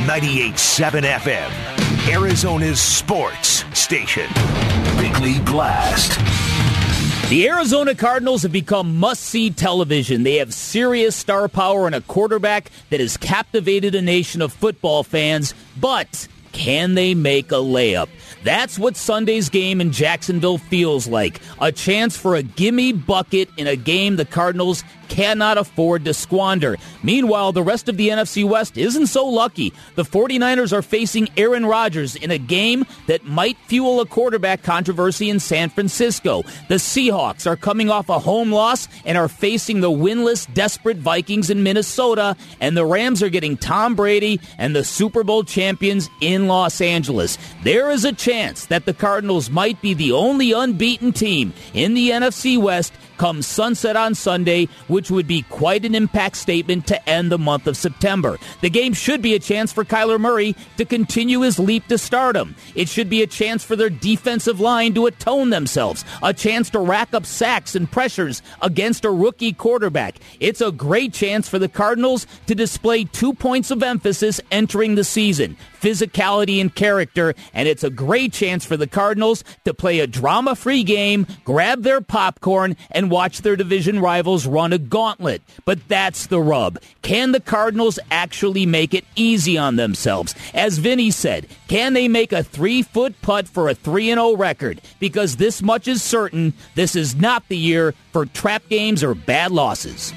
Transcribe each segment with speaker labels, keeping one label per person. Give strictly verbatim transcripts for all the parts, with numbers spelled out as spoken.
Speaker 1: ninety-eight point seven F M, Arizona's sports station. Bickley Blast.
Speaker 2: The Arizona Cardinals have become must-see television. They have serious star power and a quarterback that has captivated a nation of football fans, but can they make a layup? That's what Sunday's game in Jacksonville feels like. A chance for a gimme bucket in a game the Cardinals cannot afford to squander. Meanwhile, the rest of the N F C West isn't so lucky. The 49ers are facing Aaron Rodgers in a game that might fuel a quarterback controversy in San Francisco. The Seahawks are coming off a home loss and are facing the winless, desperate Vikings in Minnesota, and the Rams are getting Tom Brady and the Super Bowl champions in Los Angeles. There is a chance that the Cardinals might be the only unbeaten team in the N F C West come sunset on Sunday, which would be quite an impact statement to end the month of September. The game should be a chance for Kyler Murray to continue his leap to stardom. It should be a chance for their defensive line to atone themselves, a chance to rack up sacks and pressures against a rookie quarterback. It's a great chance for the Cardinals to display two points of emphasis entering the season: physicality and character, and it's a great chance for the Cardinals to play a drama-free game, grab their popcorn, and watch their division rivals run a gauntlet. But that's the rub. Can the Cardinals actually make it easy on themselves? As Vinny said, can they make a three-foot putt for a three and oh record? Because this much is certain, this is not the year for trap games or bad losses.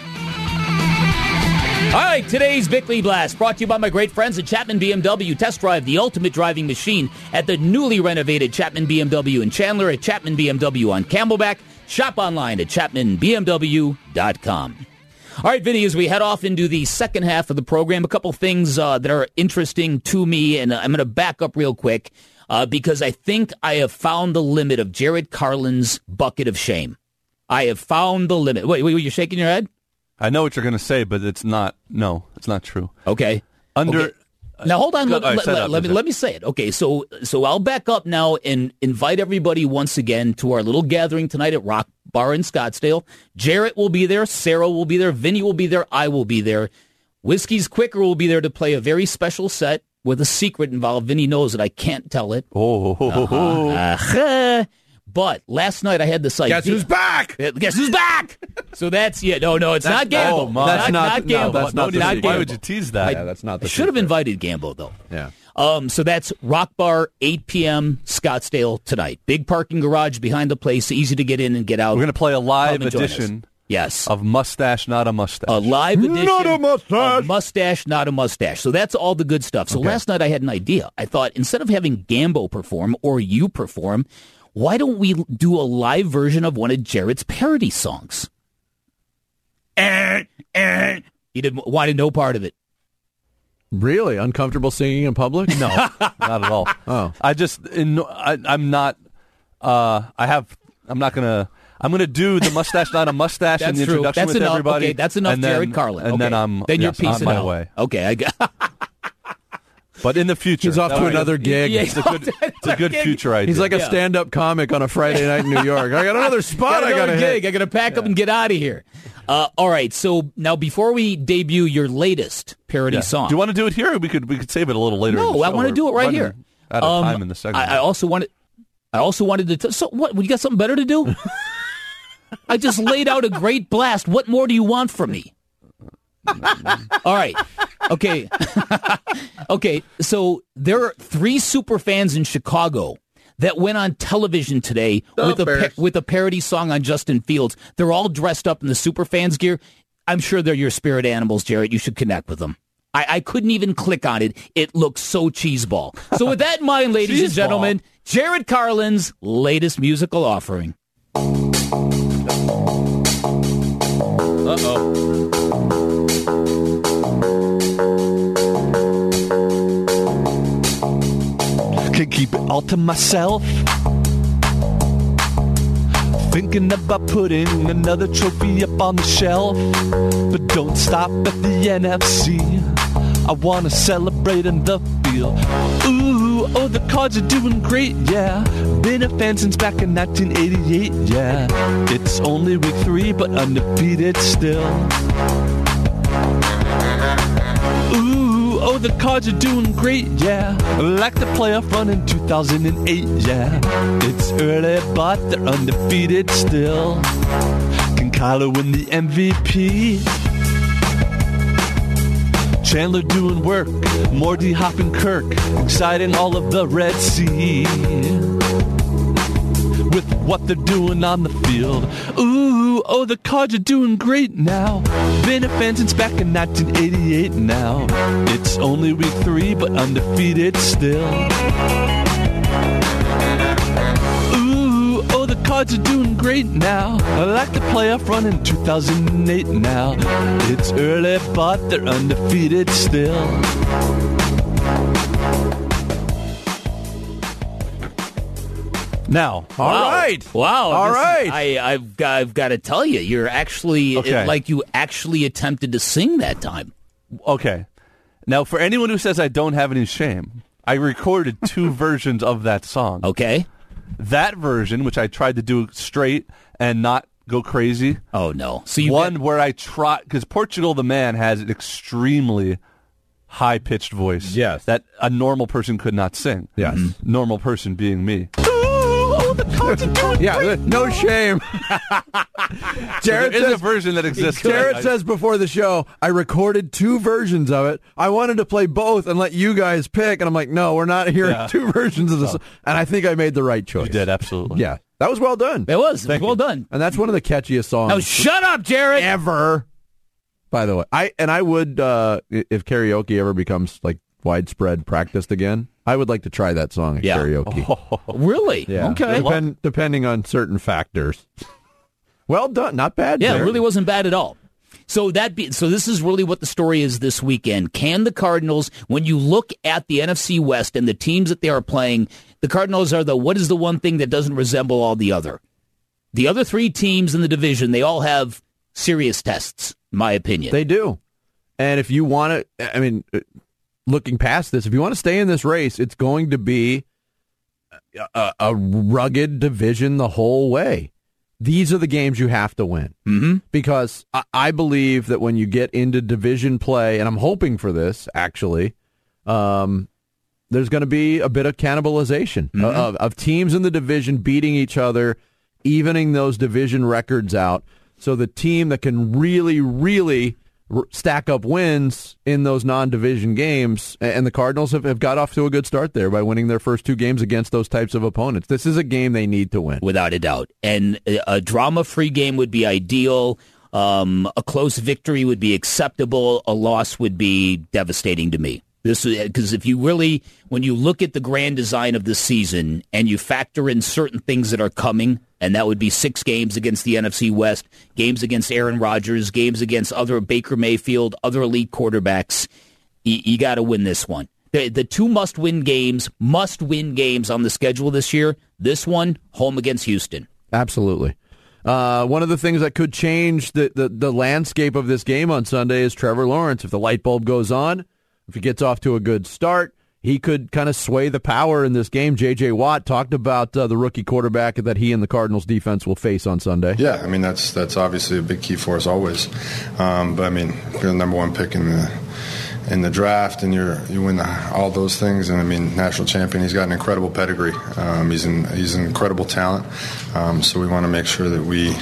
Speaker 2: All right, today's Bickley Blast brought to you by my great friends at Chapman B M W. Test drive the ultimate driving machine at the newly renovated Chapman B M W in Chandler, at Chapman B M W on Camelback. Shop online at chapman b m w dot com. All right, Vinny, as we head off into the second half of the program, a couple things uh, that are interesting to me, and I'm going to back up real quick uh, because I think I have found the limit of Jared Carlin's bucket of shame. I have found the limit. Wait, wait, you're shaking your head?
Speaker 3: I know what you're going to say, but it's not. No, it's not true.
Speaker 2: Okay.
Speaker 3: Under.
Speaker 2: Okay. Now, hold on. Let,
Speaker 3: right,
Speaker 2: let, let, let me, let me say it. Okay, so so I'll back up now and invite everybody once again to our little gathering tonight at Rock Bar in Scottsdale. Jarrett will be there. Sarah will be there. Vinny will be there. I will be there. Whiskey's Quicker will be there to play a very special set with a secret involved. Vinny knows that I can't tell it.
Speaker 3: Oh.
Speaker 2: Uh-huh. Uh-huh. But last night I had this idea.
Speaker 4: Guess who's back?
Speaker 2: Guess who's back? So that's, yeah, no, no, it's that's, not Gambo.
Speaker 3: Oh, my.
Speaker 2: That's
Speaker 3: not,
Speaker 2: not,
Speaker 3: not
Speaker 2: Gambo.
Speaker 3: No, that's not,
Speaker 2: no, not
Speaker 3: Gambo. Why
Speaker 2: Gambo.
Speaker 3: would you tease that?
Speaker 2: I,
Speaker 4: yeah, that's not the
Speaker 2: I should have
Speaker 4: secret.
Speaker 2: invited Gambo, though.
Speaker 4: Yeah.
Speaker 2: Um, so that's Rock Bar, eight p.m. Scottsdale tonight. Big parking garage behind the place, easy to get in and get out.
Speaker 3: We're going to play a live
Speaker 2: Come and join
Speaker 3: edition
Speaker 2: us. Yes.
Speaker 3: of Mustache, Not a Mustache.
Speaker 2: A live edition
Speaker 4: Not a mustache.
Speaker 2: of Mustache, Not a Mustache. So that's all the good stuff. So
Speaker 3: Okay.
Speaker 2: last night I had an idea. I thought instead of having Gambo perform or you perform, why don't we do a live version of one of Jarrett's parody songs? Eh, eh. He didn't wanted no part of it.
Speaker 4: Really? Uncomfortable singing in public?
Speaker 3: No, not at all.
Speaker 4: Oh.
Speaker 3: I just, in, I, I'm not, uh, I have, I'm not going to, I'm going to do the Mustache, Not a Mustache in
Speaker 2: That's
Speaker 3: the
Speaker 2: true.
Speaker 3: introduction
Speaker 2: That's
Speaker 3: with
Speaker 2: enough.
Speaker 3: everybody.
Speaker 2: Okay, that's enough,
Speaker 3: and then,
Speaker 2: Jared Carlin.
Speaker 3: And
Speaker 2: okay.
Speaker 3: then I'm
Speaker 2: then you're
Speaker 3: yes, on
Speaker 2: peacing
Speaker 3: my
Speaker 2: out.
Speaker 3: way.
Speaker 2: Okay, I got.
Speaker 3: But in the future.
Speaker 4: He's off
Speaker 3: that
Speaker 4: to
Speaker 3: way-
Speaker 4: another gig.
Speaker 2: Yeah,
Speaker 3: It's a good, it's a good future idea.
Speaker 4: He's like a
Speaker 2: Yeah.
Speaker 4: stand-up comic on a Friday night in New York. I got another spot
Speaker 2: got
Speaker 4: I got
Speaker 2: another
Speaker 4: to
Speaker 2: gig.
Speaker 4: hit.
Speaker 2: I got to pack up and get out of here. Uh, all right. So now, before we debut your latest parody
Speaker 3: Yeah.
Speaker 2: song,
Speaker 3: Do you want to do it here? Or we could we could save it a little later. in
Speaker 2: No,
Speaker 3: the
Speaker 2: I
Speaker 3: show.
Speaker 2: want to
Speaker 3: We're
Speaker 2: do it right
Speaker 3: running
Speaker 2: here.
Speaker 3: Out of
Speaker 2: Um,
Speaker 3: time in the segment.
Speaker 2: I, I also wanted. I also wanted to. T- so what? You got something better to do? I just laid out a great blast. What more do you want from me? All right. Okay. Okay. So there are three super fans in Chicago that went on television today
Speaker 4: The
Speaker 2: with a
Speaker 4: Bears.
Speaker 2: pa- with a parody song on Justin Fields. They're all dressed up in the super fans gear. I'm sure they're your spirit animals, Jarrett. You should connect with them. I, I couldn't even click on it. It looks so cheeseball. So with that in mind, ladies and
Speaker 3: Cheeseball.
Speaker 2: gentlemen, Jared Carlin's latest musical offering.
Speaker 3: Uh-oh.
Speaker 5: Can't keep it all to myself. Thinking about putting another trophy up on the shelf. But don't stop at the N F C. I wanna celebrate in the field. Ooh, oh, the Cards are doing great, yeah. Been a fan since back in nineteen eighty-eight, yeah. It's only week three, but undefeated still. Ooh, oh, the Cards are doing great, yeah. Like the playoff run in two thousand eight, yeah. It's early, but they're undefeated still. Can Kyler win the M V P? Chandler doing work, more D-Hop and Kirk, exciting all of the Red Sea with what they're doing on the field. Ooh, oh, the Cards are doing great now. Been a fan since back in nineteen eighty-eight now. It's only week three, but undefeated still. Ooh, oh, the Cards are doing great now. I like the playoff run in two thousand eight now. It's early, but they're undefeated still.
Speaker 3: Now,
Speaker 4: All
Speaker 2: Wow.
Speaker 4: right.
Speaker 2: Wow.
Speaker 4: All
Speaker 2: This is-
Speaker 4: right.
Speaker 2: I, I've, got, I've got to tell you, you're actually,
Speaker 3: Okay.
Speaker 2: like you actually attempted to sing that time.
Speaker 3: okay. Now, for anyone who says I don't have any shame, I recorded two versions of that song.
Speaker 2: Okay?
Speaker 3: That version, which I tried to do straight and not go crazy.
Speaker 2: Oh, no. So you
Speaker 3: One where I try, because Portugal the Man has an extremely high-pitched voice.
Speaker 4: Yes.
Speaker 3: That a normal person could not sing.
Speaker 4: Yes.
Speaker 3: Normal person being me.
Speaker 4: Yeah, no shame. Jared
Speaker 3: There is a
Speaker 4: says,
Speaker 3: version that exists.
Speaker 4: Jared
Speaker 3: I-
Speaker 4: says before the show, I recorded two versions of it. I wanted to play both and let you guys pick, and I'm like, no, we're not hearing
Speaker 3: Yeah.
Speaker 4: two versions of this. And I think I made the right choice.
Speaker 3: You did, absolutely.
Speaker 4: Yeah, that was well done.
Speaker 2: It was. It was well done.
Speaker 4: And that's one of the catchiest songs
Speaker 2: Now, shut up, Jared.
Speaker 4: ever. By the way, I and I would uh, if karaoke ever becomes like widespread practiced again, I would like to try that song at
Speaker 2: Yeah.
Speaker 4: karaoke.
Speaker 2: Really?
Speaker 4: Yeah,
Speaker 2: Okay.
Speaker 4: Depend, depending on certain factors. Well done, not bad.
Speaker 2: Yeah,
Speaker 4: Jared.
Speaker 2: it really wasn't bad at all. So that be, so this is really what the story is this weekend. Can the Cardinals, when you look at the N F C West and the teams that they are playing, the Cardinals are the what is the one thing that doesn't resemble all the other? The other three teams in the division, they all have serious tests, in my opinion.
Speaker 4: They do. And if you want to, I mean, looking past this, if you want to stay in this race, it's going to be a, a rugged division the whole way. These are the games you have to win.
Speaker 2: Mm-hmm.
Speaker 4: Because I, I believe that when you get into division play, and I'm hoping for this, actually, um, there's going to be a bit of cannibalization
Speaker 2: Mm-hmm.
Speaker 4: of, of teams in the division beating each other, evening those division records out. So the team that can really, really r- stack up wins in those non-division games, and the Cardinals have, have got off to a good start there by winning their first two games against those types of opponents. This is a game they need to win.
Speaker 2: Without a doubt. And a drama-free game would be ideal. Um, a close victory would be acceptable. A loss would be devastating to me. This because if you really, when you look at the grand design of this season and you factor in certain things that are coming, and that would be six games against the N F C West, games against Aaron Rodgers, games against other Baker Mayfield, other elite quarterbacks, you, you got to win this one. The, the two must-win games, must-win games on the schedule this year, this one, home against Houston.
Speaker 4: Absolutely. Uh, one of the things that could change the, the, the landscape of this game on Sunday is Trevor Lawrence. If the light bulb goes on, if he gets off to a good start, he could kind of sway the power in this game. J J. Watt talked about uh, the rookie quarterback that he and the Cardinals defense will face on Sunday.
Speaker 6: Yeah, I mean, that's that's obviously a big key for us always. Um, but, I mean, you're the number one pick in the in the draft, and you're you win the, all those things. And, I mean, national champion, he's got an incredible pedigree. Um, he's, an, he's an incredible talent. Um, so we want to make sure that we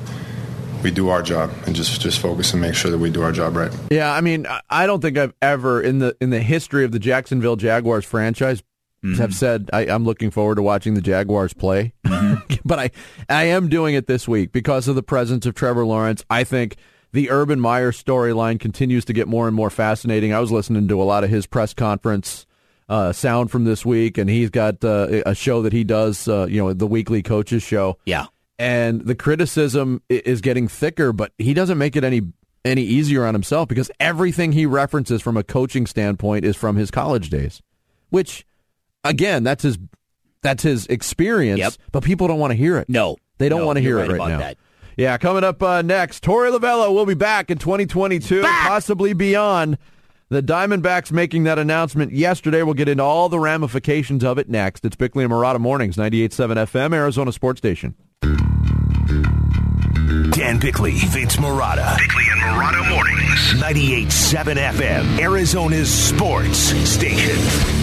Speaker 6: we do our job and just, just focus and make sure that we do our job right.
Speaker 4: Yeah, I mean, I- I don't think I've ever, in the in the history of the Jacksonville Jaguars franchise,
Speaker 2: Mm-hmm.
Speaker 4: have said I, I'm looking forward to watching the Jaguars play.
Speaker 2: Mm-hmm.
Speaker 4: But I, I am doing it this week because of the presence of Trevor Lawrence. I think the Urban Meyer storyline continues to get more and more fascinating. I was listening to a lot of his press conference uh, sound from this week, and he's got uh, a show that he does, uh, you know, the weekly coaches show.
Speaker 2: Yeah.
Speaker 4: And the criticism i- is getting thicker, but he doesn't make it any any easier on himself because everything he references from a coaching standpoint is from his college days, which, again, that's his that's his experience,
Speaker 2: Yep.
Speaker 4: but people don't want to hear it.
Speaker 2: No.
Speaker 4: They don't
Speaker 2: No,
Speaker 4: want to hear
Speaker 2: you're
Speaker 4: it
Speaker 2: right
Speaker 4: right
Speaker 2: about
Speaker 4: now.
Speaker 2: that.
Speaker 4: Yeah, coming up uh, next, Torey Lovello will be back in twenty twenty-two, possibly beyond. The Diamondbacks making that announcement yesterday. We'll get into all the ramifications of it next. It's Bickley and Murata Mornings, ninety-eight point seven F M, Arizona Sports Station.
Speaker 1: Dan Bickley, Vince Marotta. Bickley and Marotta Mornings. ninety-eight point seven F M, Arizona's sports station.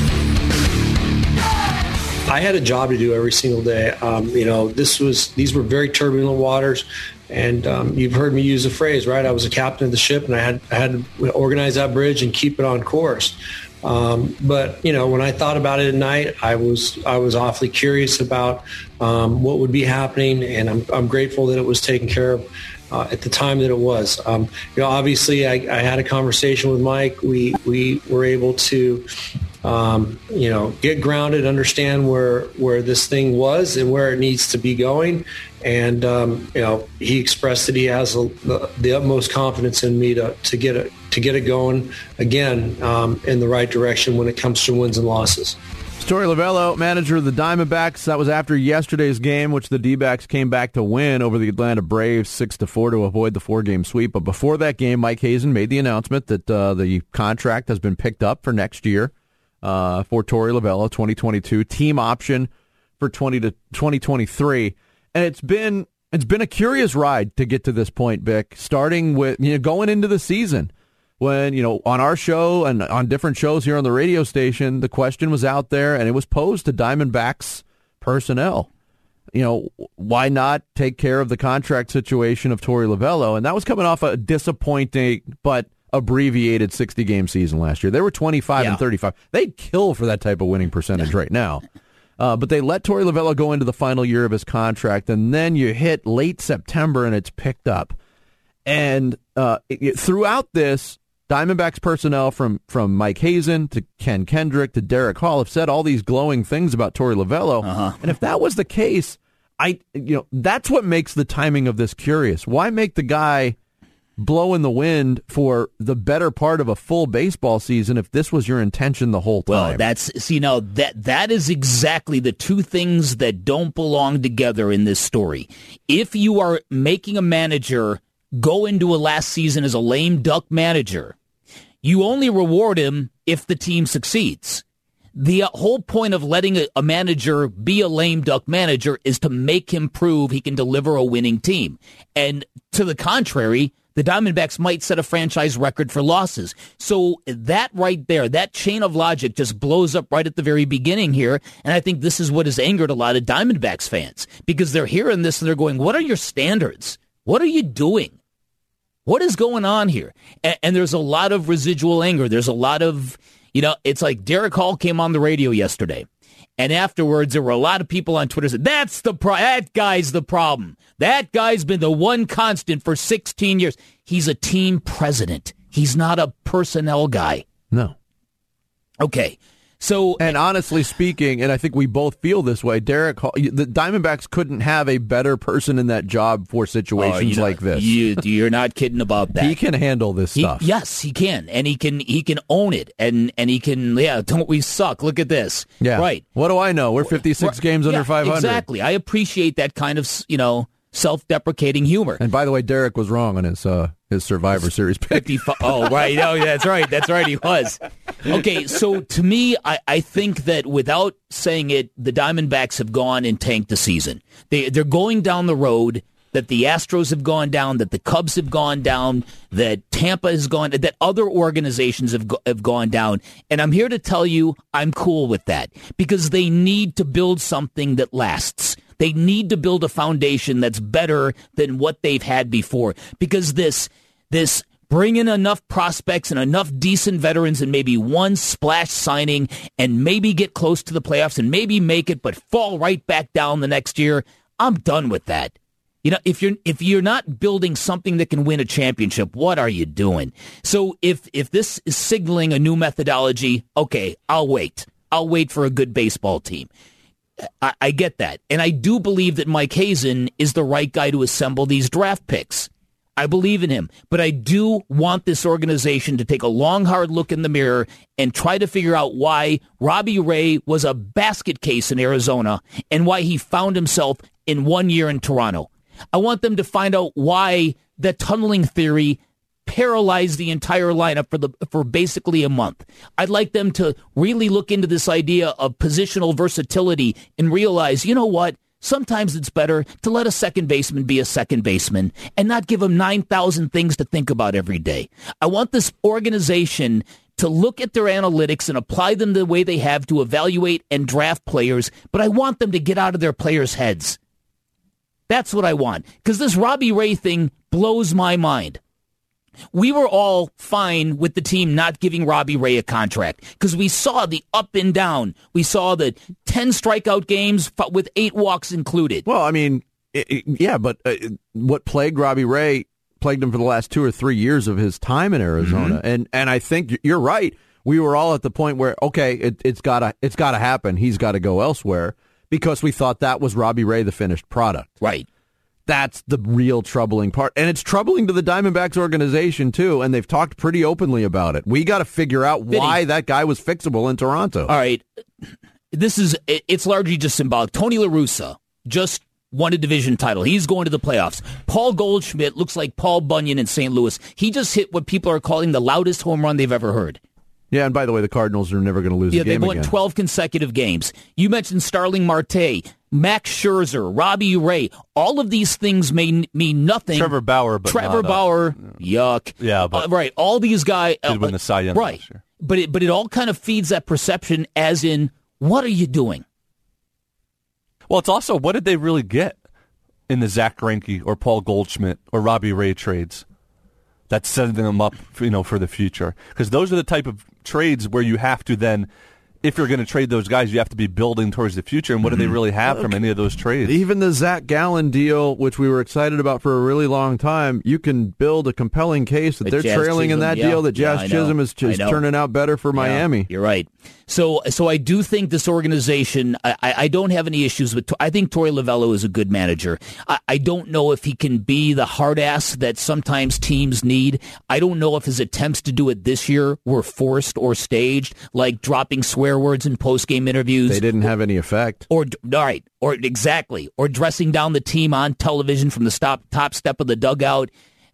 Speaker 7: I had a job to do every single day. Um, you know, this was these were very turbulent waters, and um, you've heard me use the phrase, right? I was a captain of the ship, and I had I had to organize that bridge and keep it on course. Um, but you know, when I thought about it at night, I was I was awfully curious about um, what would be happening, and I'm I'm grateful that it was taken care of uh, at the time that it was. Um, you know, obviously, I, I had a conversation with Mike. We we were able to. Um, you know, get grounded, understand where where this thing was and where it needs to be going. And, um, you know, he expressed that he has a, the, the utmost confidence in me to, to get it to get it going again um, in the right direction when it comes to wins and losses.
Speaker 4: Torey Lovullo, manager of the Diamondbacks. That was after yesterday's game, which the D-backs came back to win over the Atlanta Braves six to four to avoid the four-game sweep. But before that game, Mike Hazen made the announcement that uh, the contract has been picked up for next year. Uh, for Torey Lovullo, twenty twenty-two team option for twenty to twenty twenty-three, and it's been it's been a curious ride to get to this point, Vic. Starting with you know going into the season, when you know on our show and on different shows here on the radio station, the question was out there and it was posed to Diamondbacks personnel. You know, why not take care of the contract situation of Torey Lovullo? And that was coming off a disappointing but abbreviated sixty-game season last year. They were twenty-five
Speaker 2: yeah.
Speaker 4: and thirty-five. They'd kill for that type of winning percentage right now. Uh, but they let Torey Lovullo go into the final year of his contract, and then you hit late September, and it's picked up. And uh, it, throughout this, Diamondbacks personnel from, from Mike Hazen to Ken Kendrick to Derek Hall have said all these glowing things about Torey Lovullo. Uh-huh. And if that was the case, I you know that's what makes the timing of this curious. Why make the guy blow in the wind for the better part of a full baseball season if this was your intention the whole time?
Speaker 2: Well, that's see now that that is exactly the two things that don't belong together in this story. If you are making a manager go into a last season as a lame duck manager, you only reward him if the team succeeds. The whole point of letting a, a manager be a lame duck manager is to make him prove he can deliver a winning team. And to the contrary, the Diamondbacks might set a franchise record for losses. So that right there, that chain of logic just blows up right at the very beginning here. And I think this is what has angered a lot of Diamondbacks fans because they're hearing this and they're going, what are your standards? What are you doing? What is going on here? And, and there's a lot of residual anger. There's a lot of, you know, it's like Derek Hall came on the radio yesterday. And afterwards, there were a lot of people on Twitter said, that's the pro- that guy's the problem. That guy's been the one constant for sixteen years. He's a team president. He's not a personnel guy.
Speaker 4: No.
Speaker 2: Okay. So,
Speaker 4: and honestly speaking, and I think we both feel this way, Derek Hall, the Diamondbacks couldn't have a better person in that job for situations
Speaker 2: oh, you know,
Speaker 4: like this.
Speaker 2: You, you're not kidding about that.
Speaker 4: He can handle this
Speaker 2: he,
Speaker 4: stuff.
Speaker 2: Yes, he can, and he can he can own it, and and he can. Yeah, don't we suck? Look at this.
Speaker 4: Yeah,
Speaker 2: right.
Speaker 4: What do I know? We're fifty-six We're, games yeah, under five hundred.
Speaker 2: Exactly. I appreciate that kind of you know self-deprecating humor.
Speaker 4: And by the way, Derek was wrong on his uh, his Survivor Series pick.
Speaker 2: Oh, right. Oh, yeah, that's right. That's right. He was. Okay, so to me, I, I think that without saying it, the Diamondbacks have gone and tanked the season. They, they're going down the road that the Astros have gone down, that the Cubs have gone down, that Tampa has gone, that other organizations have, go, have gone down. And I'm here to tell you I'm cool with that because they need to build something that lasts. They need to build a foundation that's better than what they've had before because this this bring in enough prospects and enough decent veterans and maybe one splash signing and maybe get close to the playoffs and maybe make it but fall right back down the next year. I'm done with that. You know, if you're if you're not building something that can win a championship, what are you doing? So if if this is signaling a new methodology, okay, I'll wait. I'll wait for a good baseball team. I, I get that. And I do believe that Mike Hazen is the right guy to assemble these draft picks. I believe in him. But I do want this organization to take a long, hard look in the mirror and try to figure out why Robbie Ray was a basket case in Arizona and why he found himself in one year in Toronto. I want them to find out why the tunneling theory paralyzed the entire lineup for the for basically a month. I'd like them to really look into this idea of positional versatility and realize, you know what? sometimes it's better to let a second baseman be a second baseman and not give him nine thousand things to think about every day. I want this organization to look at their analytics and apply them the way they have to evaluate and draft players, but I want them to get out of their players' heads. That's what I want, because this Robbie Ray thing blows my mind. We were all fine with the team not giving Robbie Ray a contract because we saw the up and down. We saw the ten strikeout games with eight walks included.
Speaker 4: Well, I mean, it, it, yeah, but uh, what plagued Robbie Ray plagued him for the last two or three years of his time in Arizona. Mm-hmm. And and I think you're right. We were all at the point where, okay, it, it's gotta it's gotta happen. He's got to go elsewhere because we thought that was Robbie Ray, the finished product.
Speaker 2: Right.
Speaker 4: That's the real troubling part. And it's troubling to the Diamondbacks organization, too, and they've talked pretty openly about it. We got to figure out
Speaker 2: Vinny,
Speaker 4: why that guy was fixable in Toronto.
Speaker 2: All right. This is, it's largely just symbolic. Tony La Russa just won a division title. He's going to the playoffs. Paul Goldschmidt looks like Paul Bunyan in Saint Louis. He just hit what people are calling the loudest home run they've ever heard.
Speaker 4: Yeah, and by the way, the Cardinals are never going to lose
Speaker 2: yeah,
Speaker 4: a game
Speaker 2: again. Yeah, they've won
Speaker 4: again.
Speaker 2: twelve consecutive games. You mentioned Starling Marte, Max Scherzer, Robbie Ray. All of these things may mean nothing.
Speaker 3: Trevor Bauer, but
Speaker 2: Trevor
Speaker 3: not,
Speaker 2: Bauer,
Speaker 3: uh,
Speaker 2: yuck.
Speaker 3: Yeah, but
Speaker 2: uh, right. All these guys
Speaker 3: did
Speaker 2: uh,
Speaker 3: win the Cy Young
Speaker 2: right.
Speaker 3: last year.
Speaker 2: But it, but it all kind of feeds that perception, as in, what are you doing?
Speaker 3: Well, it's also, what did they really get in the Zach Greinke or Paul Goldschmidt or Robbie Ray trades that's setting them up, you know, for the future? Because those are the type of trades where you have to then, if you're going to trade those guys, you have to be building towards the future. And what do they really have from any of those trades?
Speaker 4: Even the Zach Gallen deal, which we were excited about for a really long time, you can build a compelling case that
Speaker 2: But
Speaker 4: they're
Speaker 2: Jazz
Speaker 4: trailing
Speaker 2: Chisholm,
Speaker 4: in that
Speaker 2: yeah.
Speaker 4: deal, that Jazz
Speaker 2: Yeah,
Speaker 4: Chisholm is just turning out better for
Speaker 2: Yeah,
Speaker 4: Miami.
Speaker 2: You're right. So, so I do think this organization, I, I don't have any issues with, I think Torey Lovullo is a good manager. I, I don't know if he can be the hard ass that sometimes teams need. I don't know if his attempts to do it this year were forced or staged, like dropping swear words in post-game interviews.
Speaker 4: They didn't have any effect.
Speaker 2: Or, all right, or exactly, or dressing down the team on television from the stop, top step of the dugout.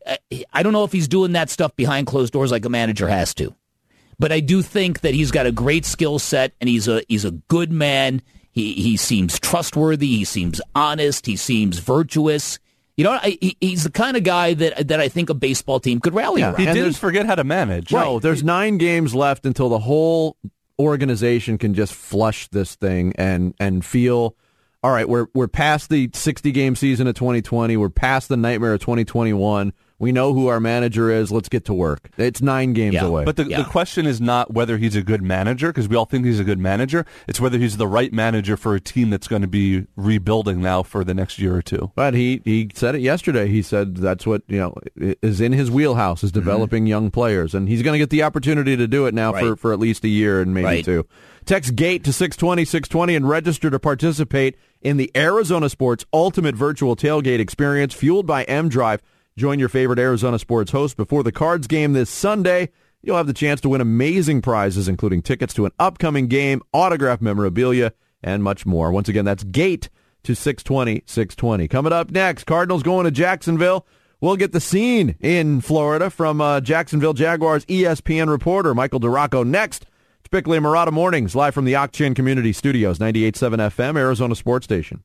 Speaker 2: I don't know if he's doing that stuff behind closed doors like a manager has to. But I do think that he's got a great skill set, and he's a he's a good man. He he seems trustworthy. He seems honest. He seems virtuous. You know, I, he, he's the kind of guy that that I think a baseball team could rally
Speaker 4: Yeah,
Speaker 2: around.
Speaker 3: He
Speaker 4: and
Speaker 3: didn't forget how to manage.
Speaker 4: No,
Speaker 2: Right.
Speaker 4: there's nine games left until the whole organization can just flush this thing and and feel, all right, we're we're past the sixty-game season of twenty twenty. We're past the nightmare of twenty twenty-one. We know who our manager is. Let's get to work. It's nine games
Speaker 2: Yeah,
Speaker 4: away.
Speaker 3: But the,
Speaker 2: Yeah.
Speaker 3: the question is not whether he's a good manager, because we all think he's a good manager. It's whether he's the right manager for a team that's going to be rebuilding now for the next year or two.
Speaker 4: But he, he said it yesterday. He said that's what, you know, is in his wheelhouse, is developing mm-hmm. young players. And he's going to get the opportunity to do it now
Speaker 2: Right.
Speaker 4: for, for at least a year and maybe
Speaker 2: Right.
Speaker 4: two. Text GATE to six twenty, six twenty and register to participate in the Arizona Sports Ultimate Virtual Tailgate Experience fueled by M-Drive. Join your favorite Arizona sports host before the Cards game this Sunday. You'll have the chance to win amazing prizes, including tickets to an upcoming game, autographed memorabilia, and much more. Once again, that's GATE to six twenty, six twenty. Coming up next, Cardinals going to Jacksonville. We'll get the scene in Florida from uh, Jacksonville Jaguars E S P N reporter Michael DeRocco next. It's Bickley and Murata Mornings, live from the Ak-Chin Community Studios, ninety-eight point seven F M, Arizona Sports Station.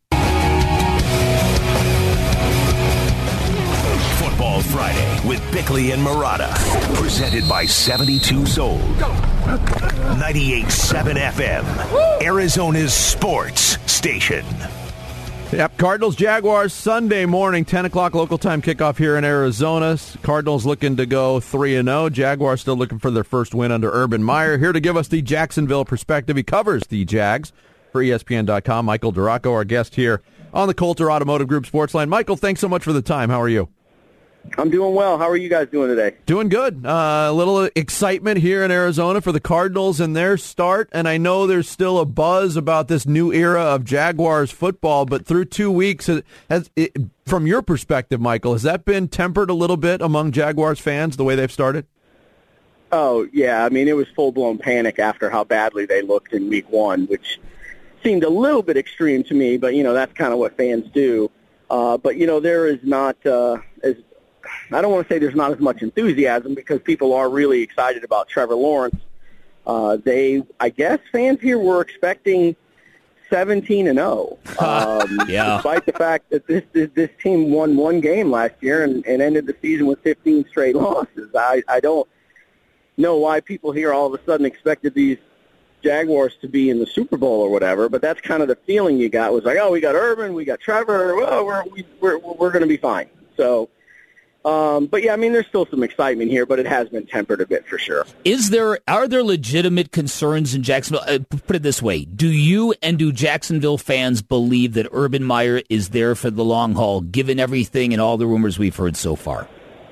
Speaker 1: Football Friday with Bickley and Murata. Presented by seventy-two Sold. ninety-eight point seven F M. Arizona's sports station.
Speaker 4: Yep, Cardinals Jaguars Sunday morning, ten o'clock local time kickoff here in Arizona. Cardinals looking to go three and oh. Jaguars still looking for their first win under Urban Meyer. Here to give us the Jacksonville perspective, he covers the Jags for E S P N dot com. Michael DeRocco, our guest here on the Coulter Automotive Group Sports Line. Michael, thanks so much for the time. How are you?
Speaker 8: I'm doing well. How are you guys doing today?
Speaker 4: Doing good. Uh, a little excitement here in Arizona for the Cardinals and their start, and I know there's still a buzz about this new era of Jaguars football, but through two weeks, has it, from your perspective, Michael, has that been tempered a little bit among Jaguars fans, the way they've started?
Speaker 8: Oh, yeah. I mean, it was full-blown panic after how badly they looked in week one, which seemed a little bit extreme to me, but, you know, that's kind of what fans do. Uh, but, you know, there is not uh, as I don't want to say there's not as much enthusiasm because people are really excited about Trevor Lawrence. Uh, they, I guess, fans here were expecting seventeen and oh. Um,
Speaker 2: yeah.
Speaker 8: Despite the fact that this this, this team won one game last year and, and ended the season with fifteen straight losses. I, I don't know why people here all of a sudden expected these Jaguars to be in the Super Bowl or whatever, but that's kind of the feeling you got. Was like, oh, we got Urban, we got Trevor, well, we're we, we're we're going to be fine. So, um, but yeah, I mean, there's still some excitement here, but it has been tempered a bit for sure.
Speaker 2: Is there are there legitimate concerns in Jacksonville? Uh, put it this way: do you and do Jacksonville fans believe that Urban Meyer is there for the long haul, given everything and all the rumors we've heard so far?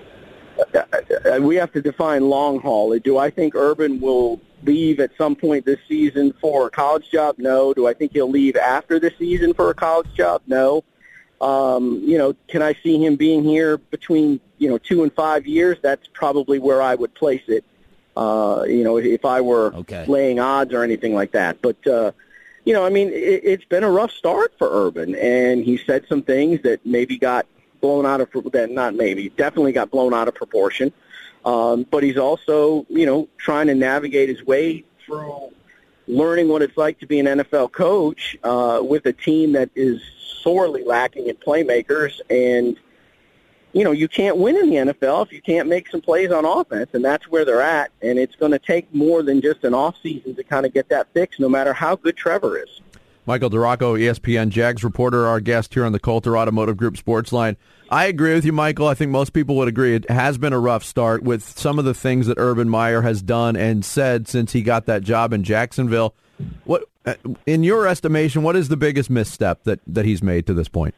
Speaker 8: Uh, we have to define long haul. Do I think Urban will leave at some point this season for a college job? No. Do I think he'll leave after the season for a college job? No. Um, you know, can I see him being here between, you know, two and five years? That's probably where I would place it, uh, you know, if I were
Speaker 2: okay. laying
Speaker 8: odds or anything like that. But, uh, you know, I mean, it, it's been a rough start for Urban, and he said some things that maybe got blown out of, that not maybe, definitely got blown out of proportion. Um, but he's also, you know, trying to navigate his way through learning what it's like to be an N F L coach uh, with a team that is sorely lacking in playmakers. And, you know, you can't win in the N F L if you can't make some plays on offense, and that's where they're at. And it's going to take more than just an offseason to kind of get that fixed, no matter how good Trevor is.
Speaker 4: Michael DeRocco, E S P N Jags reporter, our guest here on the Coulter Automotive Group Sports Line. I agree with you, Michael. I think most people would agree it has been a rough start with some of the things that Urban Meyer has done and said since he got that job in Jacksonville. What, in your estimation, what is the biggest misstep that, that he's made to this point?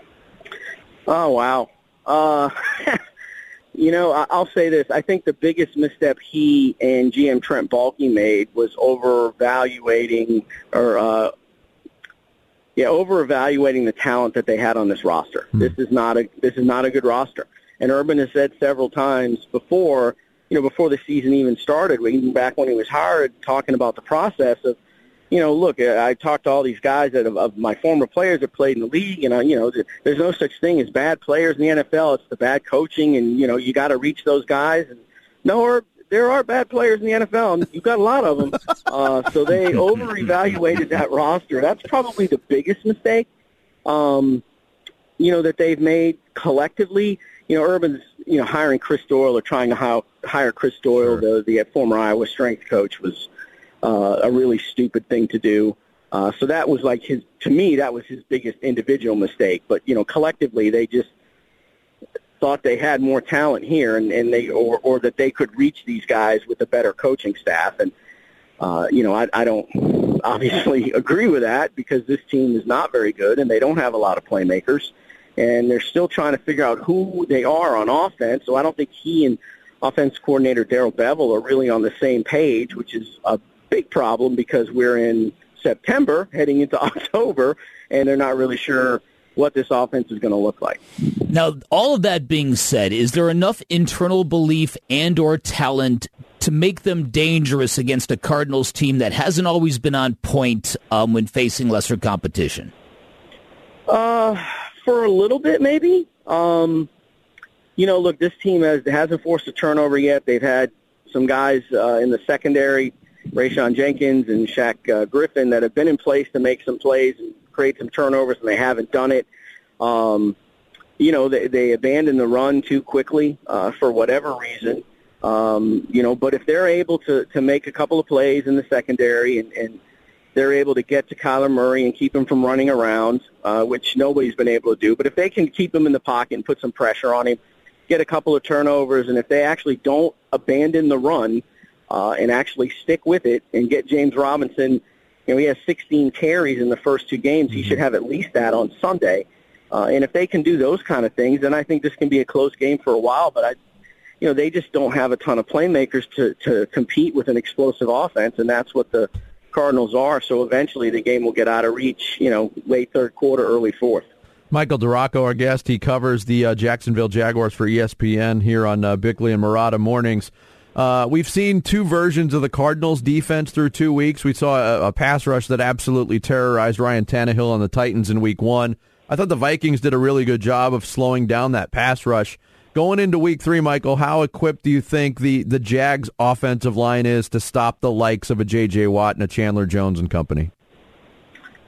Speaker 8: Oh, wow. Uh, you know, I'll say this. I think the biggest misstep he and G M Trent Baalke made was over-evaluating or uh, Yeah, over-evaluating the talent that they had on this roster. Hmm. This is not a this is not a good roster. And Urban has said several times before, you know, before the season even started, even back when he was hired, talking about the process of, you know, look, I talked to all these guys that of, of my former players that played in the league, and, I, you know, there's no such thing as bad players in the N F L. It's the bad coaching, and, you know, you got to reach those guys. And no, Herb, there are bad players in the N F L, and you've got a lot of them. Uh, so they over-evaluated that roster. That's probably the biggest mistake, um, you know, that they've made collectively. You know, Urban's, you know, hiring Chris Doyle or trying to hire, hire Chris Doyle, sure. the, the former Iowa strength coach, was uh, a really stupid thing to do. Uh, so that was like his, to me, that was his biggest individual mistake. But, you know, collectively they just thought they had more talent here, and, and they or, or that they could reach these guys with a better coaching staff. And, uh, you know, I, I don't obviously agree with that because this team is not very good and they don't have a lot of playmakers. And they're still trying to figure out who they are on offense. So I don't think he and offense coordinator Darrell Bevell are really on the same page, which is a big problem because we're in September heading into October, and they're not really sure what this offense is going to look like.
Speaker 2: Now, all of that being said, is there enough internal belief and or talent to make them dangerous against a Cardinals team that hasn't always been on point um, when facing lesser competition?
Speaker 8: Uh, for a little bit, maybe. Um, you know, look, this team has, hasn't forced a turnover yet. They've had some guys uh, in the secondary, Rayshon Jenkins and Shaq uh, Griffin, that have been in place to make some plays and create some turnovers, and they haven't done it. Um, you know, they, they abandoned the run too quickly uh, for whatever reason. Um, you know, but if they're able to, to make a couple of plays in the secondary and, and they're able to get to Kyler Murray and keep him from running around, uh, which nobody's been able to do, but if they can keep him in the pocket and put some pressure on him, get a couple of turnovers, and if they actually don't abandon the run uh, and actually stick with it and get James Robinson, you know, he has sixteen carries in the first two games. He should have at least that on Sunday. Uh, and if they can do those kind of things, then I think this can be a close game for a while. But, I, you know, they just don't have a ton of playmakers to, to compete with an explosive offense, and that's what the Cardinals are. So eventually the game will get out of reach, you know, late third quarter, early fourth.
Speaker 4: Michael DeRocco, our guest, he covers the uh, Jacksonville Jaguars for E S P N here on uh, Bickley and Murata Mornings. Uh, we've seen two versions of the Cardinals defense through two weeks. We saw a, a pass rush that absolutely terrorized Ryan Tannehill on the Titans in week one. I thought the Vikings did a really good job of slowing down that pass rush. Going into week three, Michael, how equipped do you think the, the Jags offensive line is to stop the likes of a J J. Watt and a Chandler Jones and company?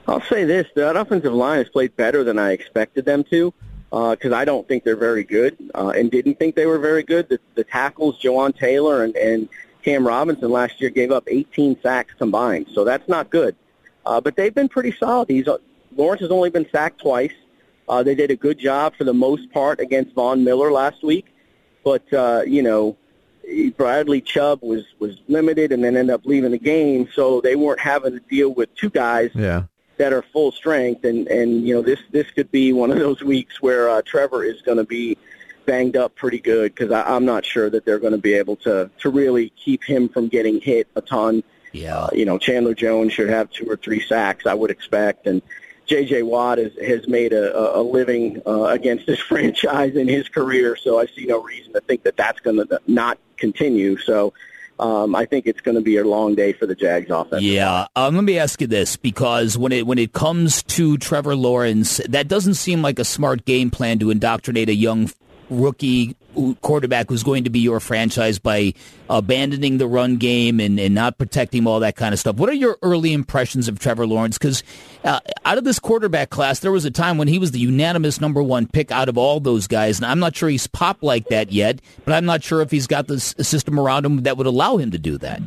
Speaker 8: I'll say this. That offensive line has played better than I expected them to because uh, I don't think they're very good uh, and didn't think they were very good. The, the tackles, Jawan Taylor and, and Cam Robinson last year gave up eighteen sacks combined, so that's not good. Uh, but they've been pretty solid. He's, uh, Lawrence has only been sacked twice. Uh, they did a good job for the most part against Von Miller last week. But, uh, you know, Bradley Chubb was, was limited and then ended up leaving the game, so they weren't having to deal with two guys
Speaker 4: yeah.
Speaker 8: that are full strength. And, and you know, this, this could be one of those weeks where uh, Trevor is going to be banged up pretty good because I'm not sure that they're going to be able to, to really keep him from getting hit a ton.
Speaker 2: Yeah.
Speaker 8: Uh, you know, Chandler Jones should have two or three sacks, I would expect. And J J. Watt has, has made a, a living uh, against this franchise in his career, so I see no reason to think that that's going to not continue. So um, I think it's going to be a long day for the Jags offense.
Speaker 2: Yeah. Um, let me ask you this, because when it when it comes to Trevor Lawrence, that doesn't seem like a smart game plan to indoctrinate a young rookie quarterback who's going to be your franchise by abandoning the run game and, and not protecting all that kind of stuff. What are your early impressions of Trevor Lawrence? Because uh, out of this quarterback class, there was a time when he was the unanimous number one pick out of all those guys, and I'm not sure he's popped like that yet, but I'm not sure if he's got the system around him that would allow him to do that.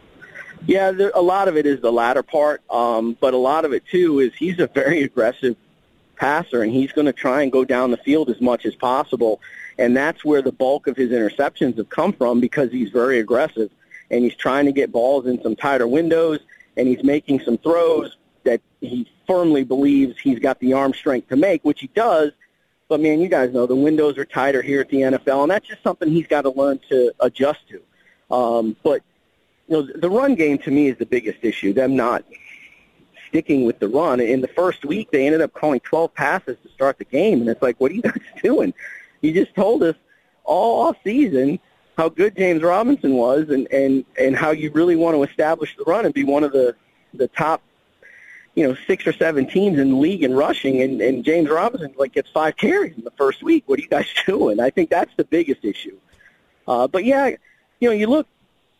Speaker 8: Yeah, there, a lot of it is the latter part, um, but a lot of it, too, is he's a very aggressive passer, and he's going to try and go down the field as much as possible. And that's where the bulk of his interceptions have come from, because he's very aggressive, and he's trying to get balls in some tighter windows, and he's making some throws that he firmly believes he's got the arm strength to make, which he does. But, man, you guys know the windows are tighter here at the N F L, and that's just something he's got to learn to adjust to. Um, but, you know, the run game to me is the biggest issue, them not sticking with the run. In the first week, they ended up calling twelve passes to start the game, and it's like, what are you guys doing? You just told us all off season how good James Robinson was and, and, and how you really want to establish the run and be one of the, the top, you know, six or seven teams in the league in rushing, and, and James Robinson like gets five carries in the first week. What are you guys doing? I think that's the biggest issue. Uh, but, yeah, you know, you look,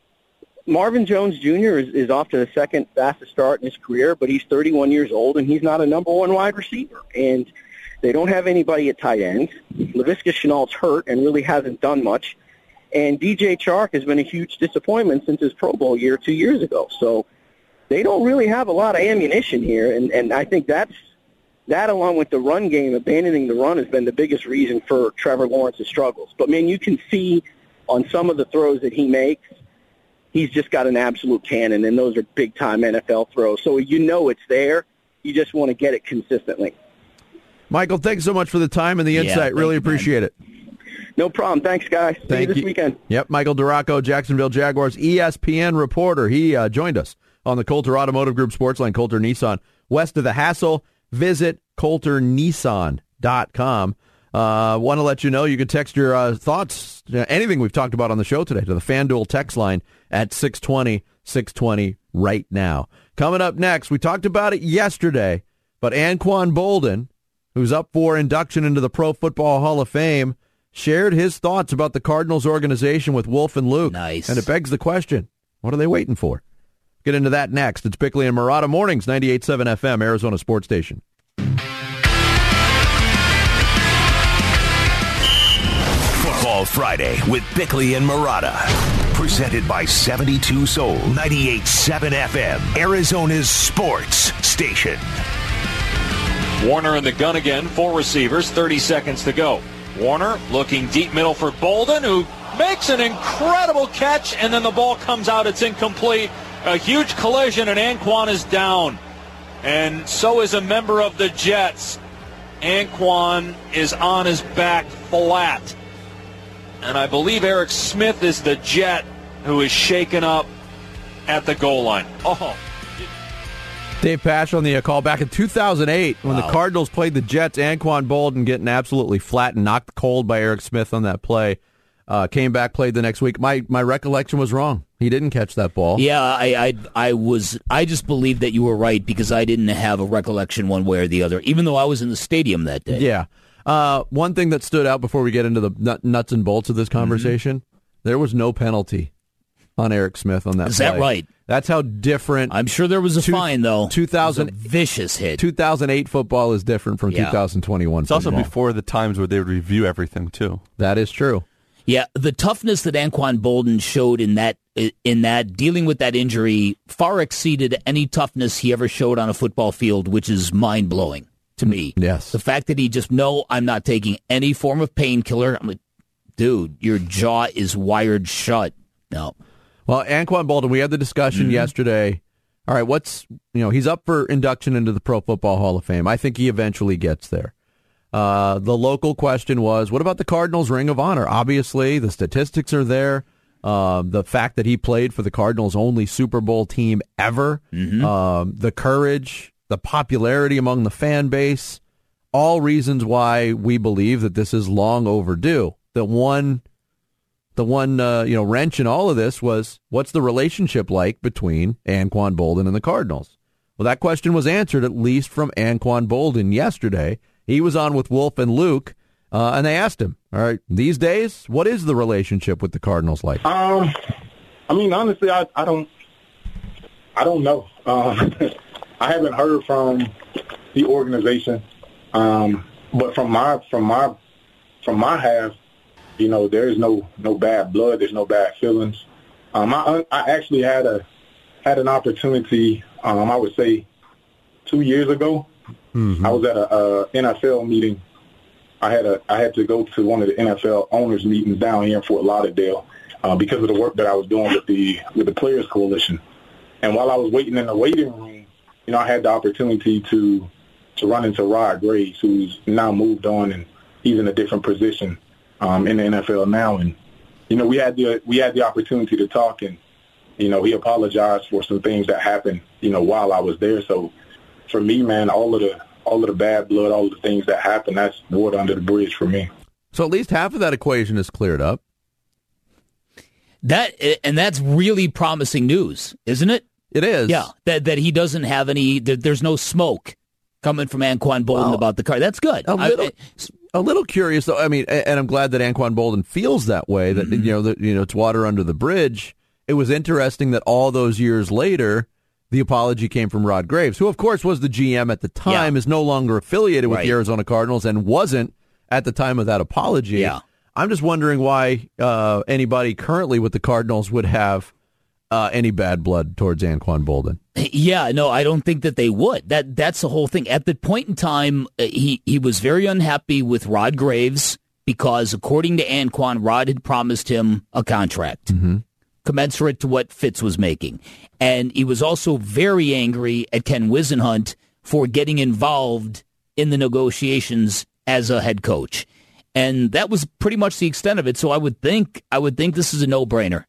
Speaker 8: Marvin Jones Junior is, is off to the second fastest start in his career, but he's thirty-one years old, and he's not a number one wide receiver. And they don't have anybody at tight end. Laviska Shenault's hurt and really hasn't done much. And D J Chark has been a huge disappointment since his Pro Bowl year two years ago. So they don't really have a lot of ammunition here, and, and I think that's that, along with the run game, abandoning the run, has been the biggest reason for Trevor Lawrence's struggles. But, man, you can see on some of the throws that he makes, he's just got an absolute cannon, and those are big-time N F L throws. So you know it's there. You just want to get it consistently.
Speaker 4: Michael, thanks so much for the time and the insight.
Speaker 2: Yeah,
Speaker 4: really
Speaker 2: you,
Speaker 4: appreciate
Speaker 2: man.
Speaker 4: it.
Speaker 8: No problem. Thanks, guys. See
Speaker 4: Thank
Speaker 8: you this
Speaker 4: you.
Speaker 8: weekend.
Speaker 4: Yep, Michael Duraco, Jacksonville Jaguars E S P N reporter. He uh, joined us on the Coulter Automotive Group Sportsline, Coulter Nissan. West of the hassle, visit Coulter Nissan dot com. Uh, want to let you know you can text your uh, thoughts, uh, anything we've talked about on the show today, to the FanDuel text line at six twenty, six twenty right now. Coming up next, we talked about it yesterday, but Anquan Boldin, who's up for induction into the Pro Football Hall of Fame, shared his thoughts about the Cardinals organization with Wolf and Luke.
Speaker 2: Nice.
Speaker 4: And it begs the question, what are they waiting for? Get into that next. It's Bickley and Murata Mornings, ninety-eight point seven F M, Arizona Sports Station.
Speaker 1: Football Friday with Bickley and Murata. Presented by seventy-two Soul, ninety-eight point seven F M, Arizona's sports station.
Speaker 9: Warner in the gun again, four receivers, thirty seconds to go. Warner looking deep middle for Boldin, who makes an incredible catch, and then the ball comes out. It's incomplete. A huge collision, and Anquan is down. And so is a member of the Jets. Anquan is on his back flat. And I believe Eric Smith is the Jet who is shaken up at the goal line. Oh,
Speaker 4: Dave Pasch on the call back in two thousand eight when
Speaker 2: Wow.
Speaker 4: the Cardinals played the Jets. Anquan Boldin getting absolutely flat and knocked cold by Eric Smith on that play. Uh, came back, played the next week. My my recollection was wrong. He didn't catch that ball.
Speaker 2: Yeah, I, I, I was. I just believed that you were right because I didn't have a recollection one way or the other, even though I was in the stadium that day.
Speaker 4: Yeah. Uh, one thing that stood out before we get into the nut, nuts and bolts of this conversation, mm-hmm. there was no penalty on Eric Smith on that
Speaker 2: Is
Speaker 4: play.
Speaker 2: that right?
Speaker 4: That's how different.
Speaker 2: I'm sure there was a
Speaker 4: two,
Speaker 2: fine, though.
Speaker 4: two thousand,
Speaker 2: it was a vicious hit.
Speaker 4: two thousand eight football is different from
Speaker 2: Yeah.
Speaker 4: two thousand twenty-one
Speaker 3: It's
Speaker 4: football.
Speaker 3: also before the times where they would review everything, too.
Speaker 4: That is true.
Speaker 2: Yeah, the toughness that Anquan Boldin showed in that in that dealing with that injury far exceeded any toughness he ever showed on a football field, which is mind-blowing to me.
Speaker 4: Yes.
Speaker 2: The fact that he just, no, I'm not taking any form of painkiller. I'm like, dude, your jaw is wired shut. No.
Speaker 4: Well, Anquan Boldin, we had the discussion
Speaker 2: Mm-hmm.
Speaker 4: yesterday. All right, what's, you know, he's up for induction into the Pro Football Hall of Fame. I think he eventually gets there. Uh, the local question was, what about the Cardinals' Ring of Honor? Obviously, the statistics are there. Um, the fact that he played for the Cardinals' only Super Bowl team ever,
Speaker 2: Mm-hmm.
Speaker 4: um, the courage, the popularity among the fan base, all reasons why we believe that this is long overdue. The one, the one, uh, you know, wrench in all of this was, what's the relationship like between Anquan Boldin and the Cardinals? Well, that question was answered at least from Anquan Boldin yesterday. He was on with Wolf and Luke, uh, and they asked him, all right, these days, what is the relationship with the Cardinals like?
Speaker 10: Um, I mean, honestly, I, I don't, I don't know. Um, I haven't heard from the organization, um, but from my, from my, from my half, you know, there is no, no bad blood. There's no bad feelings. Um, I, I actually had a, had an opportunity. Um, I would say two years ago. Mm-hmm. I was at a, a N F L meeting. I had a I had to go to one of the N F L owners meetings down here in Fort Lauderdale uh, because of the work that I was doing with the with the Players Coalition. And while I was waiting in the waiting room, you know, I had the opportunity to to run into Rod Graves, who's now moved on and he's in a different position um, in the N F L now. And you know, we had the we had the opportunity to talk, and you know, he apologized for some things that happened, you know, while I was there. So for me, man, all of the all of the bad blood, all of the things that happened, that's water under the bridge for me.
Speaker 4: So at least half of that equation is cleared up.
Speaker 2: That and that's really promising news, isn't it?
Speaker 4: It is.
Speaker 2: Yeah, that that he doesn't have any. That there's no smoke coming from Anquan Boldin
Speaker 4: Well,
Speaker 2: about the car. That's good.
Speaker 4: A little,
Speaker 2: I,
Speaker 4: a little curious, though. I mean, and I'm glad that Anquan Boldin feels that way. That mm-hmm. you know, that you know, it's water under the bridge. It was interesting that all those years later, the apology came from Rod Graves, who, of course, was the G M at the time, yeah. is no longer affiliated with
Speaker 2: right.
Speaker 4: the Arizona Cardinals, and wasn't at the time of that apology.
Speaker 2: Yeah.
Speaker 4: I'm just wondering why uh, anybody currently with the Cardinals would have uh, any bad blood towards Anquan Boldin.
Speaker 2: Yeah, no, I don't think that they would. That That's the whole thing. At the point in time, uh, he, he was very unhappy with Rod Graves because, according to Anquan, Rod had promised him a contract.
Speaker 4: Mm-hmm.
Speaker 2: commensurate to what Fitz was making. And he was also very angry at Ken Whisenhunt for getting involved in the negotiations as a head coach. And that was pretty much the extent of it. So I would think I would think this is a no-brainer.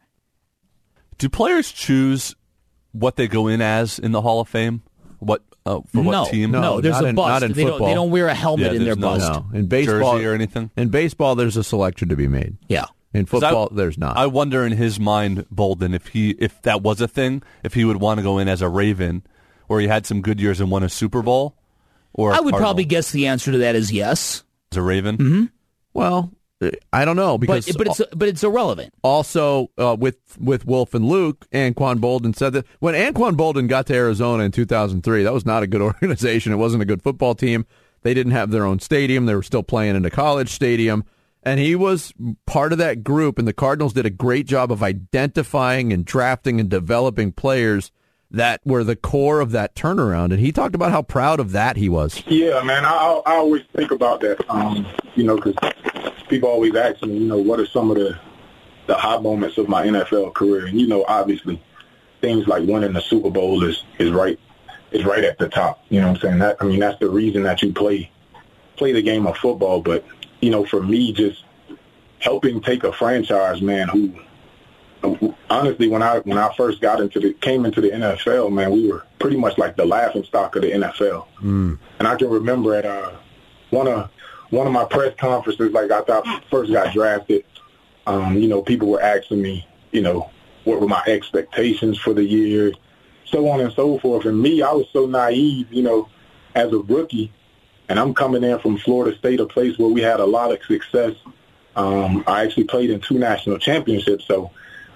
Speaker 3: Do players choose what they go in as in the Hall of Fame? What uh, for
Speaker 2: no,
Speaker 3: what team?
Speaker 2: No, no there's
Speaker 4: not
Speaker 2: a
Speaker 4: in,
Speaker 2: bust.
Speaker 4: Not in
Speaker 2: they,
Speaker 4: football.
Speaker 2: don't, they don't wear a helmet
Speaker 3: yeah,
Speaker 2: in their
Speaker 3: no,
Speaker 2: bust.
Speaker 4: No. In baseball
Speaker 3: jersey or anything.
Speaker 4: In baseball, there's a selection to be made.
Speaker 2: Yeah.
Speaker 4: In football,
Speaker 3: I,
Speaker 4: there's not.
Speaker 3: I wonder in his mind, Boldin, if he if that was a thing, if he would want to go in as a Raven, where he had some good years and won a Super Bowl, or
Speaker 2: I would
Speaker 3: Cardinal.
Speaker 2: probably guess the answer to that is yes.
Speaker 3: As a Raven.
Speaker 2: Mm-hmm.
Speaker 4: Well, I don't know because
Speaker 2: but, but it's but it's irrelevant.
Speaker 4: Also, uh, with with Wolf and Luke, Anquan Boldin said that when Anquan Boldin got to Arizona in two thousand three, that was not a good organization. It wasn't a good football team. They didn't have their own stadium. They were still playing in a college stadium. And he was part of that group, and the Cardinals did a great job of identifying and drafting and developing players that were the core of that turnaround. And he talked about how proud of that he was.
Speaker 10: Yeah, man, I, I always think about that, um, you know, because people always ask me, you know, what are some of the, the high moments of my N F L career? And, you know, obviously things like winning the Super Bowl is, is right is right at the top. You know what I'm saying? That, I mean, that's the reason that you play play the game of football. But, you know, for me, just helping take a franchise, man, who, who honestly, when I when I first got into the came into the N F L, man, we were pretty much like the laughing stock of the N F L.
Speaker 4: Mm.
Speaker 10: And I can remember at uh, one of one of my press conferences, like I thought first got drafted, um, you know, people were asking me, you know, what were my expectations for the year, so on and so forth. And me, I was so naive, you know, as a rookie. And I'm coming in from Florida State, a place where we had a lot of success. Um, I actually played in two national championships. So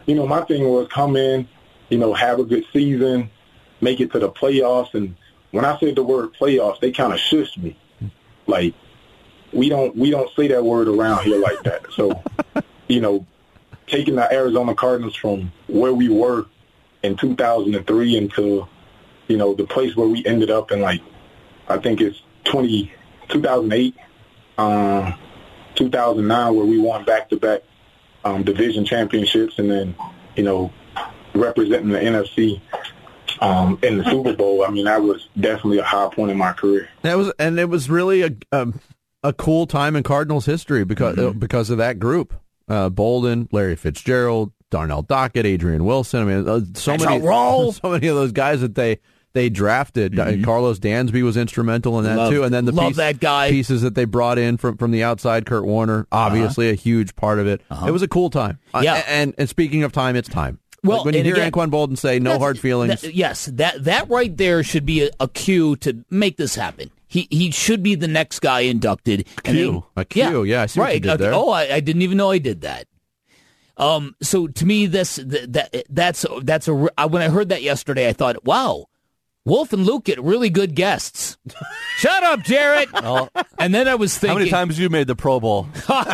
Speaker 10: you know, my thing was come in, you know, have a good season, make it to the playoffs. And when I said the word playoffs, they kind of shushed me. Like, we don't we don't say that word around here like that. So, you know, taking the Arizona Cardinals from where we were in two thousand three into, you know, the place where we ended up in, like, I think it's twenty, two thousand eight, um, two thousand nine, where we won back-to-back um, division championships, and then, you know, representing the N F C um, in the Super Bowl. I mean, that was definitely a high point in my career.
Speaker 4: That was, and it was really a um, a cool time in Cardinals history because mm-hmm. uh, because of that group. Uh, Bolden, Larry Fitzgerald, Darnell Dockett, Adrian Wilson. I mean, uh, so
Speaker 2: That's
Speaker 4: many,
Speaker 2: roll.
Speaker 4: so many of those guys that they they drafted. Mm-hmm. Uh, Carlos Dansby was instrumental in that
Speaker 2: love,
Speaker 4: too, and then the
Speaker 2: love
Speaker 4: piece,
Speaker 2: that guy.
Speaker 4: pieces that they brought in from from the outside. Kurt Warner, obviously uh-huh. a huge part of it. Uh-huh. It was a cool time.
Speaker 2: Yeah,
Speaker 4: uh, and and speaking of time, it's time.
Speaker 2: Well,
Speaker 4: like when you hear
Speaker 2: again,
Speaker 4: Anquan Bolden say "no hard feelings,"
Speaker 2: that, yes, that that right there should be a, a cue to make this happen. He he should be the next guy inducted.
Speaker 4: Cue, a cue, yeah, yeah I see
Speaker 2: right.
Speaker 4: what you did
Speaker 2: a,
Speaker 4: there.
Speaker 2: Oh, I, I didn't even know I did that. Um, so to me, this that that's that's a when I heard that yesterday, I thought, wow, Wolf and Luke get really good guests. Shut up, Jarrett.
Speaker 3: Oh.
Speaker 2: And then I was thinking,
Speaker 3: how many times have you made the Pro Bowl?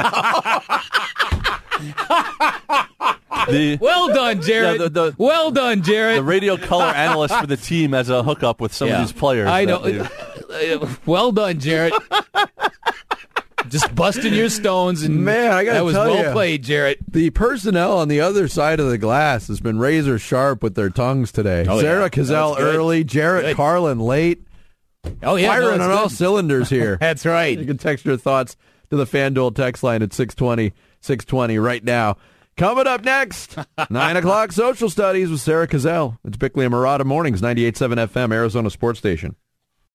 Speaker 3: the,
Speaker 2: well done, Jarrett.
Speaker 3: Yeah, the, the,
Speaker 2: well done, Jarrett.
Speaker 3: The radio color analyst for the team as a hookup with some
Speaker 2: yeah.
Speaker 3: of these players.
Speaker 2: I know. Well done, Jarrett. Just busting your stones, and
Speaker 4: man, I gotta
Speaker 2: that was
Speaker 4: tell
Speaker 2: well
Speaker 4: you,
Speaker 2: played, Jarrett.
Speaker 4: The personnel on the other side of the glass has been razor sharp with their tongues today.
Speaker 2: Oh,
Speaker 4: Sarah
Speaker 2: yeah.
Speaker 4: Cazell early, Jarrett
Speaker 2: Good.
Speaker 4: Carlin late.
Speaker 2: Oh yeah,
Speaker 4: firing
Speaker 2: no,
Speaker 4: on
Speaker 2: good.
Speaker 4: all cylinders here.
Speaker 2: That's right.
Speaker 4: You can text your thoughts to the FanDuel text line at six twenty, six twenty right now. Coming up next, nine o'clock social studies with Sarah Cazell. It's Bickley and Marotta Mornings, ninety-eight point seven F M, Arizona Sports Station.